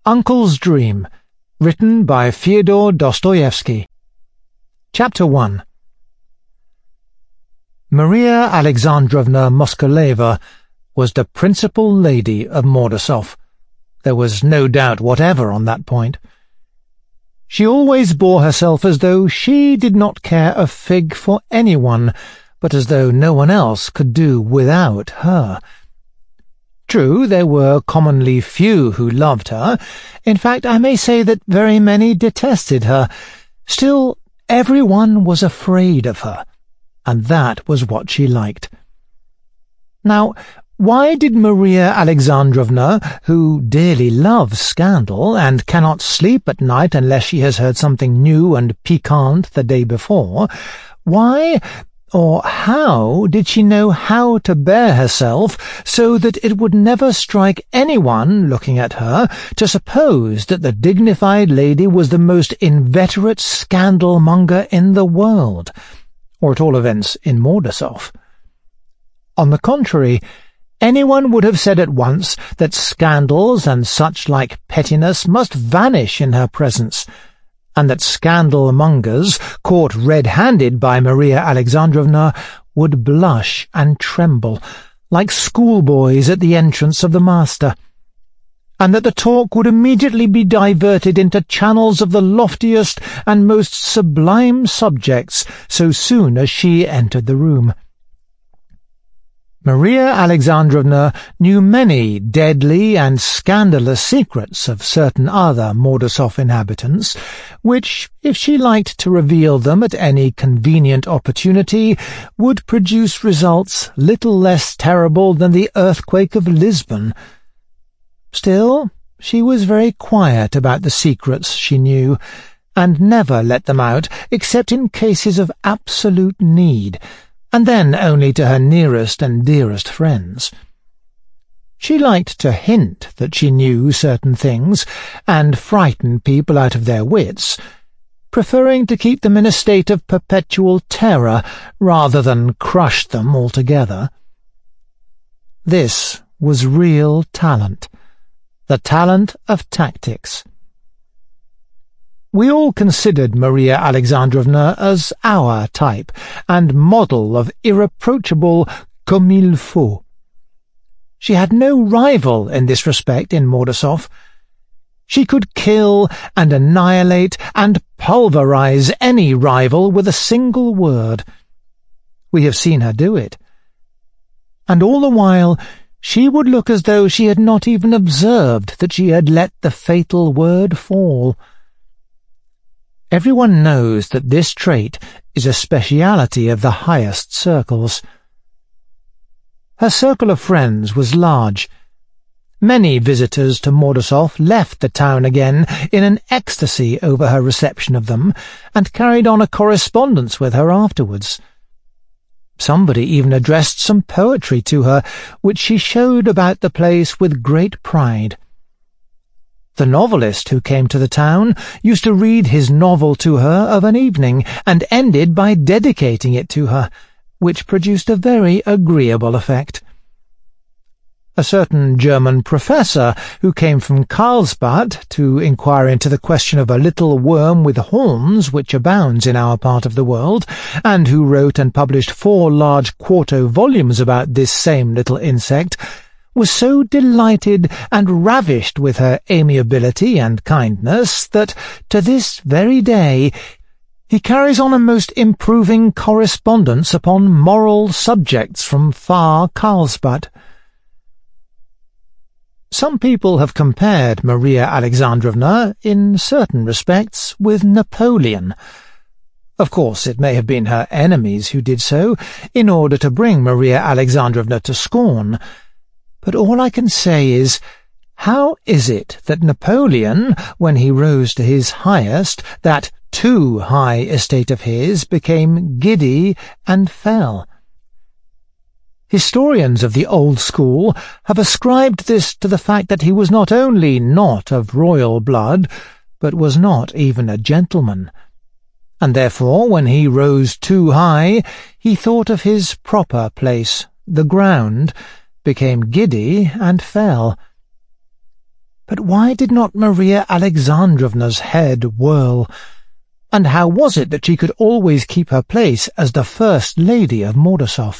Uncle's Dream, written by Fyodor Dostoevsky. Chapter 1. Maria Alexandrovna Moskaleeva was the principal lady of Mordassov. There was no doubt whatever on that point. She always bore herself as though she did not care a fig for anyone, but as though no one else could do without her. True, there were commonly few who loved her. In fact, I may say that very many detested her. Still, everyone was afraid of her, and that was what she liked. Now, why did Maria Alexandrovna, who dearly loves scandal and cannot sleep at night unless she has heard something new and piquant the day before, why or how did she know how to bear herself so that it would never strike anyone looking at her to suppose that the dignified lady was the most inveterate scandal-monger in the world, or at all events in Mordassov? On the contrary, anyone would have said at once that scandals and such-like pettiness must vanish in her presence, and that scandal-mongers, caught red-handed by Maria Alexandrovna, would blush and tremble, like schoolboys at the entrance of the master, and that the talk would immediately be diverted into channels of the loftiest and most sublime subjects so soon as she entered the room. Maria Alexandrovna knew many deadly and scandalous secrets of certain other Mordassov inhabitants, which, if she liked to reveal them at any convenient opportunity, would produce results little less terrible than the earthquake of Lisbon. Still, she was very quiet about the secrets she knew, and never let them out except in cases of absolute need, and then only to her nearest and dearest friends. She liked to hint that she knew certain things, and frighten people out of their wits, preferring to keep them in a state of perpetual terror rather than crush them altogether. This was real talent, the talent of tactics. We all considered Maria Alexandrovna as our type, and model of irreproachable comme il faut. She had no rival in this respect in Mordassov. She could kill and annihilate and pulverize any rival with a single word. We have seen her do it. And all the while she would look as though she had not even observed that she had let the fatal word fall. Everyone knows that this trait is a speciality of the highest circles. Her circle of friends was large. Many visitors to Mordassov left the town again in an ecstasy over her reception of them, and carried on a correspondence with her afterwards. Somebody even addressed some poetry to her, which she showed about the place with great pride. The novelist who came to the town used to read his novel to her of an evening, and ended by dedicating it to her, which produced a very agreeable effect. A certain German professor who came from Karlsbad to inquire into the question of a little worm with horns which abounds in our part of the world, and who wrote and published 4 large quarto volumes about this same little insect, was so delighted and ravished with her amiability and kindness that, to this very day, he carries on a most improving correspondence upon moral subjects from far Karlsbad. Some people have compared Maria Alexandrovna, in certain respects, with Napoleon. Of course, it may have been her enemies who did so, in order to bring Maria Alexandrovna to scorn. But all I can say is, how is it that Napoleon, when he rose to his highest, that too high estate of his, became giddy and fell? Historians of the old school have ascribed this to the fact that he was not only not of royal blood, but was not even a gentleman, and therefore when he rose too high he thought of his proper place, the ground, became giddy and fell. But why did not Maria Alexandrovna's head whirl? And how was it that she could always keep her place as the First Lady of Mordasoff?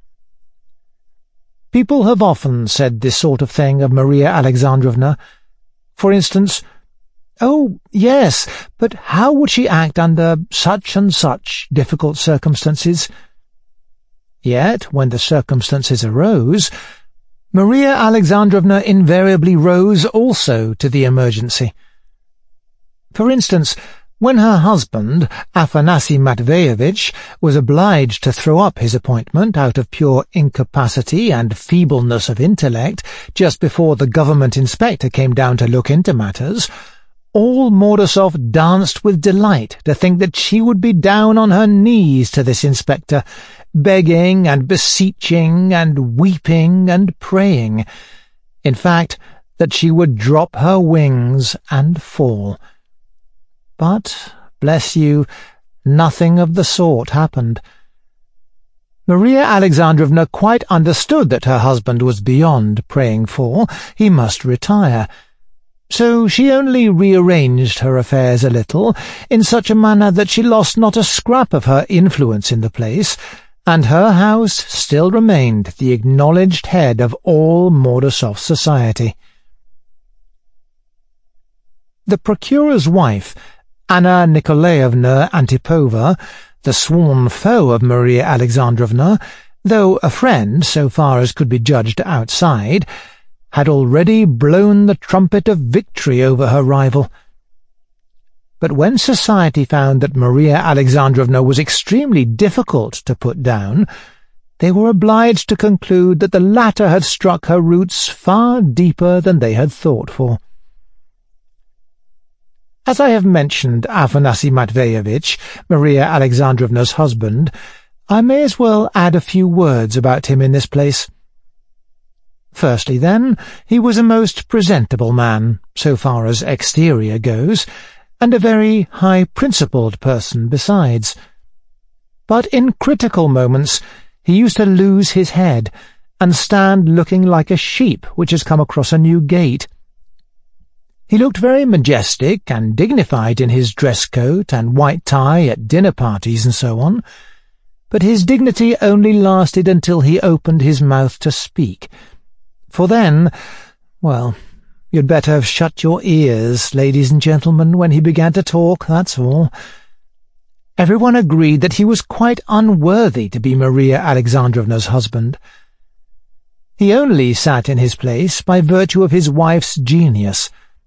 People have often said this sort of thing of Maria Alexandrovna. For instance, "Oh, yes, but how would she act under such and such difficult circumstances?" Yet, when the circumstances arose, Maria Alexandrovna invariably rose also to the emergency. For instance, when her husband, Afanasy Matveyevitch, was obliged to throw up his appointment out of pure incapacity and feebleness of intellect just before the government inspector came down to look into matters, all Mordasoff danced with delight to think that she would be down on her knees to this inspector, begging and beseeching and weeping and praying. In fact, that she would drop her wings and fall. But, bless you, nothing of the sort happened. Maria Alexandrovna quite understood that her husband was beyond praying for. He must retire. So she only rearranged her affairs a little, in such a manner that she lost not a scrap of her influence in the place, and her house still remained the acknowledged head of all Mordasoff society. The procurer's wife, Anna Nikolaevna Antipova, the sworn foe of Maria Alexandrovna, though a friend so far as could be judged outside, had already blown the trumpet of victory over her rival. But when society found that Maria Alexandrovna was extremely difficult to put down, they were obliged to conclude that the latter had struck her roots far deeper than they had thought for. As I have mentioned Afanasy Matveyevitch, Maria Alexandrovna's husband, I may as well add a few words about him in this place. Firstly, then, he was a most presentable man, so far as exterior goes, and a very high-principled person besides. But in critical moments he used to lose his head, and stand looking like a sheep which has come across a new gate. He looked very majestic and dignified in his dress coat and white tie at dinner parties and so on, but his dignity only lasted until he opened his mouth to speak, for then, well, you'd better have shut your ears, ladies and gentlemen, when he began to talk, that's all. Everyone agreed that he was quite unworthy to be Maria Alexandrovna's husband. He only sat in his place by virtue of his wife's genius.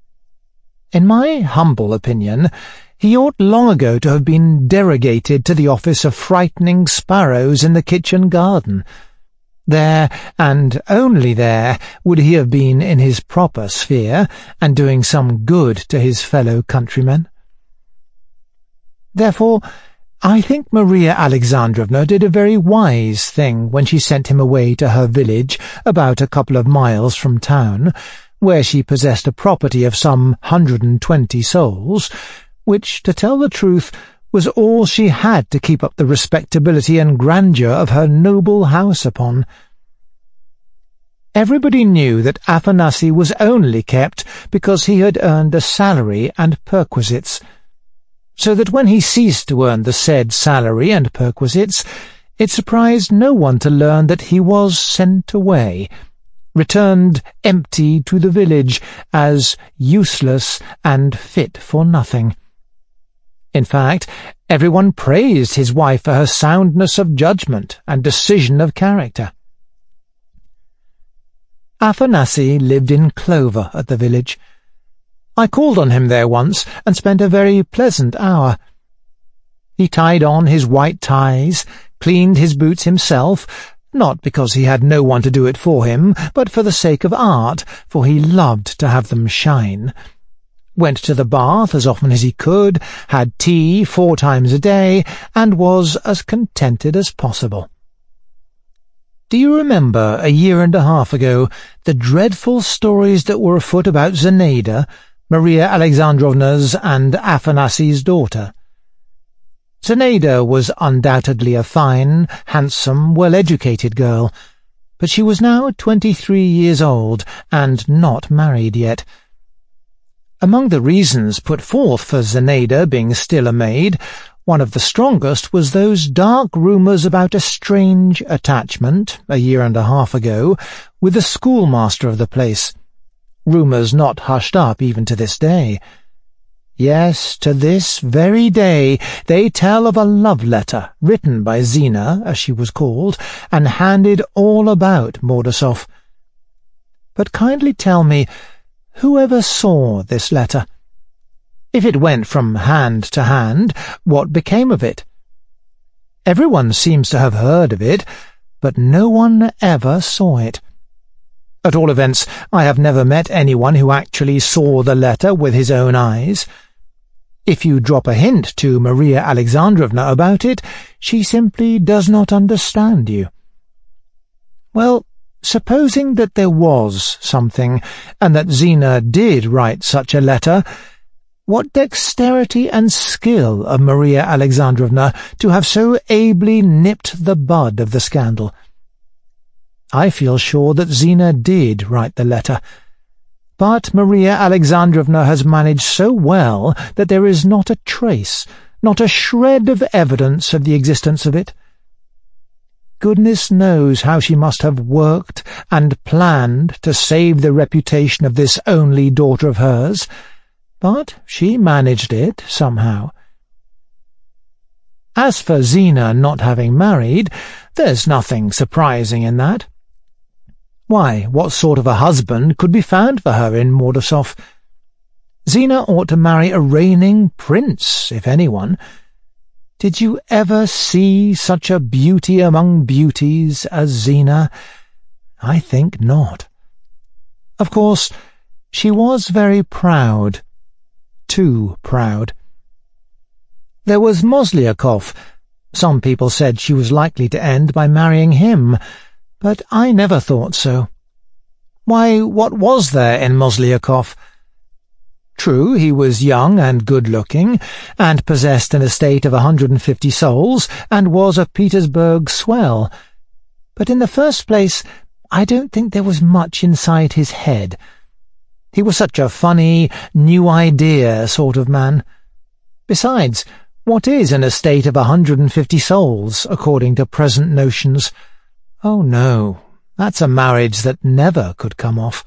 In my humble opinion, he ought long ago to have been derogated to the office of frightening sparrows in the kitchen garden. There, and only there, would he have been in his proper sphere, and doing some good to his fellow countrymen. Therefore, I think Maria Alexandrovna did a very wise thing when she sent him away to her village about a couple of miles from town, where she possessed a property of some 120 souls, which, to tell the truth, was all she had to keep up the respectability and grandeur of her noble house upon. Everybody knew that Afanasy was only kept because he had earned a salary and perquisites, so that when he ceased to earn the said salary and perquisites, it surprised no one to learn that he was sent away, returned empty to the village, as useless and fit for nothing. In fact, everyone praised his wife for her soundness of judgment and decision of character. Afanasy lived in clover at the village. I called on him there once and spent a very pleasant hour. He tied on his white ties, cleaned his boots himself, not because he had no one to do it for him, but for the sake of art, for he loved to have them shine, went to the bath as often as he could, had tea 4 times a day, and was as contented as possible. Do you remember, 1.5 years ago, the dreadful stories that were afoot about Zinaida, Maria Alexandrovna's and Afanasy's daughter? Zinaida was undoubtedly a fine, handsome, well-educated girl, but she was now 23 years old, and not married yet, Among the reasons put forth for Zenaida being still a maid, one of the strongest was those dark rumours about a strange attachment, 1.5 years ago, with the schoolmaster of the place. Rumours not hushed up even to this day. Yes, to this very day they tell of a love letter written by Zina, as she was called, and handed all about Mordasoff. But kindly tell me, who ever saw this letter? If it went from hand to hand, what became of it? Everyone seems to have heard of it, but no one ever saw it. At all events, I have never met anyone who actually saw the letter with his own eyes. If you drop a hint to Maria Alexandrovna about it, she simply does not understand you. Well, supposing that there was something, and that Zina did write such a letter, what dexterity and skill of Maria Alexandrovna to have so ably nipped the bud of the scandal. I feel sure that Zina did write the letter, but Maria Alexandrovna has managed so well that there is not a trace, not a shred of evidence of the existence of it. Goodness knows how she must have worked and planned to save the reputation of this only daughter of hers, but she managed it somehow. As for Zina not having married, there's nothing surprising in that. Why, what sort of a husband could be found for her in Mordasoff? Zina ought to marry a reigning prince, if anyone. Did you ever see such a beauty among beauties as Zina? I think not. Of course, she was very proud. Too proud. There was Mozliakov. Some people said she was likely to end by marrying him, but I never thought so. Why, what was there in Mozliakov? True, he was young and good-looking, and possessed an estate of 150 souls, and was a Petersburg swell. But in the first place, I don't think there was much inside his head. He was such a funny, new-idea sort of man. Besides, what is an estate of 150 souls, according to present notions? Oh, no, that's a marriage that never could come off.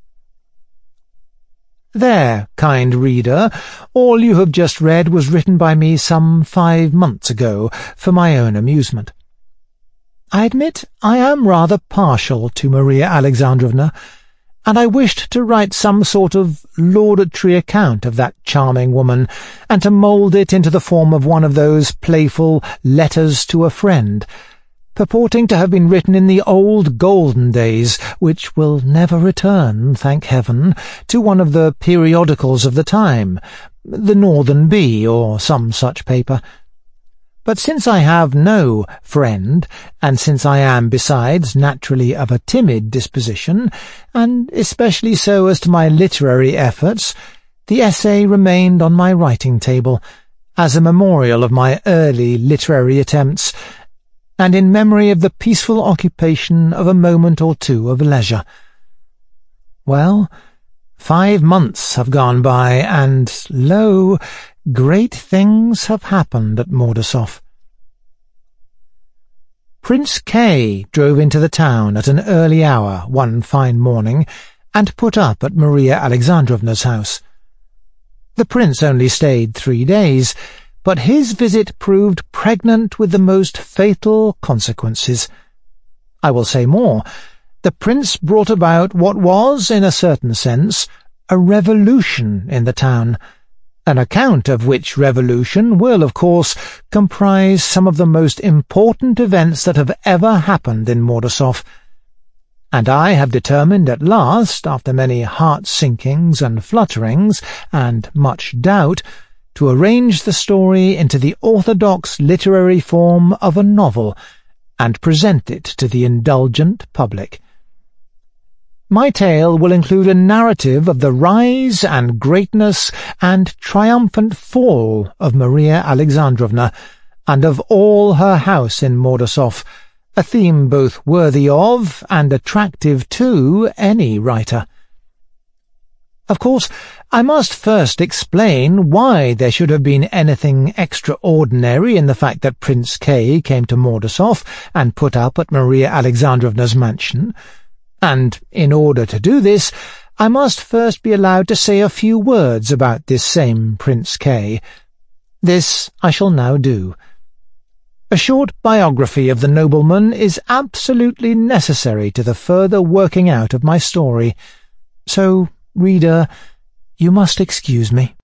There, kind reader, all you have just read was written by me some 5 months ago, for my own amusement. I admit I am rather partial to Maria Alexandrovna, and I wished to write some sort of laudatory account of that charming woman, and to mould it into the form of one of those playful letters to a friend, purporting to have been written in the old golden days, which will never return, thank heaven, to one of the periodicals of the time, the Northern Bee or some such paper. But since I have no friend, and since I am, besides, naturally of a timid disposition, and especially so as to my literary efforts, the essay remained on my writing-table, as a memorial of my early literary attempts, and in memory of the peaceful occupation of a moment or two of leisure. Well, 5 months have gone by, and, lo, great things have happened at Mordasoff. Prince K. drove into the town at an early hour one fine morning, and put up at Maria Alexandrovna's house. The prince only stayed 3 days, but his visit proved pregnant with the most fatal consequences. I will say more. The prince brought about what was, in a certain sense, a revolution in the town, an account of which revolution will, of course, comprise some of the most important events that have ever happened in Mordasoff, and I have determined at last, after many heart-sinkings and flutterings, and much doubt, to arrange the story into the orthodox literary form of a novel, and present it to the indulgent public. My tale will include a narrative of the rise and greatness and triumphant fall of Maria Alexandrovna, and of all her house in Mordasoff, a theme both worthy of and attractive to any writer. Of course, I must first explain why there should have been anything extraordinary in the fact that Prince K came to Mordasoff and put up at Maria Alexandrovna's mansion, and in order to do this, I must first be allowed to say a few words about this same Prince K. This I shall now do. A short biography of the nobleman is absolutely necessary to the further working out of my story, so, reader, you must excuse me.